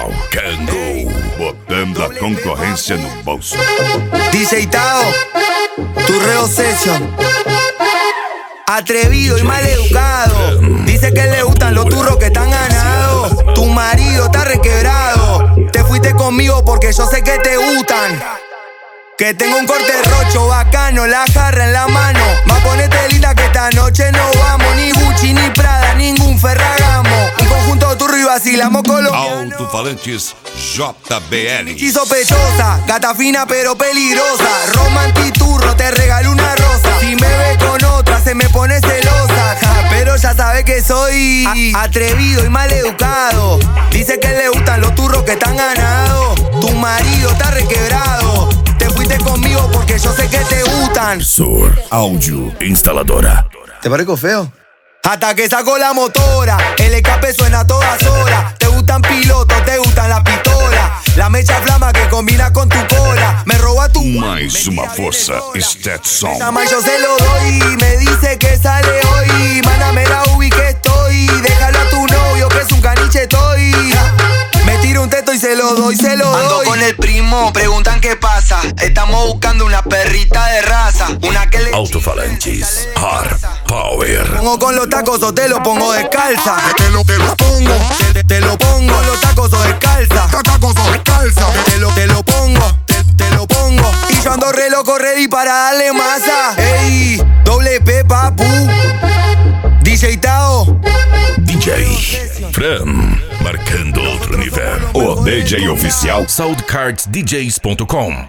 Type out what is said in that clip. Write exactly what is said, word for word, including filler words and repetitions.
Oficial Kango, botando a concorrência no bolso. D J Tao, tu Reo Session. Atrevido y maleducado. Dice que le gustan los turros que están ganados. Tu marido está requebrado. Te fuiste conmigo porque yo sé que te gustan. Que tengo un corte rocho bacano, la jarra en la mano. Más ponete linda que esta noche no vamos. Ni Gucci, ni Prada, ningún Ferragamo. Un conjunto turro y vacilamos colombiano. Alto-falantes J B L. Y sospechosa, gata fina pero peligrosa. Romantiturro, te regalo una rosa. Si me ve con otra se me pone celosa. Ja, pero ya sabe que soy a atrevido y maleducado. Dice que le gustan los turros que están ganados. Tu marido está requebrado. Te fuiste conmigo porque yo sé que te gustan. Sur Audio Instaladora. ¿Te parezco feo? Hasta que saco la motora, el escape suena a todas horas. Te gustan pilotos, te gustan las pistolas. La mecha flama que combina con tu cola. Me roba tu... Mais uma força, Stetson. Llama y yo se lo doy, me dice que sale hoy. Mándame la ubi que estoy. Déjalo a tu novio que es un caniche estoy. Me tiro un teto y se lo doy, se lo doy. Ando con el primo, preguntan qué pasa. Estamos buscando una perrita de raza. Una que le... Alto-falantes Hard Power. Pongo con los tacos o te lo pongo descalza. Te lo, te lo pongo, te, te lo pongo con los tacos o descalza. Tacos o descalza. Te lo, te lo pongo, te, te lo pongo. Y yo ando re loco, ready para darle masa. Ey, doble P, papu. D J Tao. D J Fran, marcando outro nível. O D J oficial soundcards d js ponto com.